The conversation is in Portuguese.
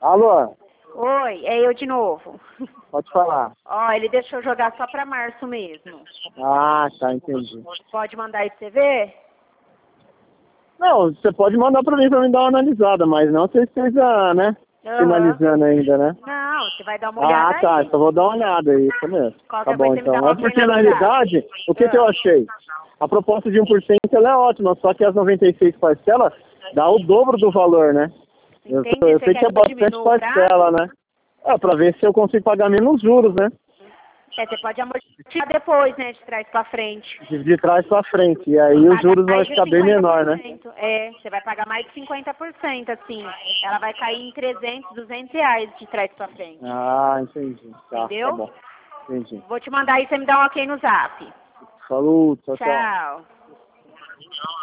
Alô? Oi, é eu de novo. Pode falar. Ó, ele deixou jogar só pra março mesmo. Ah, tá, entendi. Pode mandar aí pra você ver? Não, você pode mandar pra mim dar uma analisada, mas não sei se esteja, né? Aham. Finalizando ainda, né? Não, você vai dar uma olhada Ah, tá, aí. só vou dar uma olhada aí, isso mesmo. Tá Qualquer bom, coisa você me dá então. um É ok porque, no na WhatsApp. realidade, o que eu achei? A proposta de 1% ela é ótima, só que as 96 parcelas dá o dobro do valor, né? Eu Entendi, você sei que quer é que eu bastante diminua o parcela, prazo? né? É, pra ver se eu consigo pagar menos juros, né? É, você pode amortizar depois, né, de trás pra frente. De trás pra frente. E aí os Pagar juros vão mais de ficar bem menor, né? 50%. É, você vai pagar mais de 50%, assim. Ela vai cair em 300, R$ 200 de trás pra frente. Ah, entendi. Tá, Entendeu? tá bom. Entendi. Vou te mandar aí, você me dá um ok no zap. Falou, tchau, tchau. Tchau.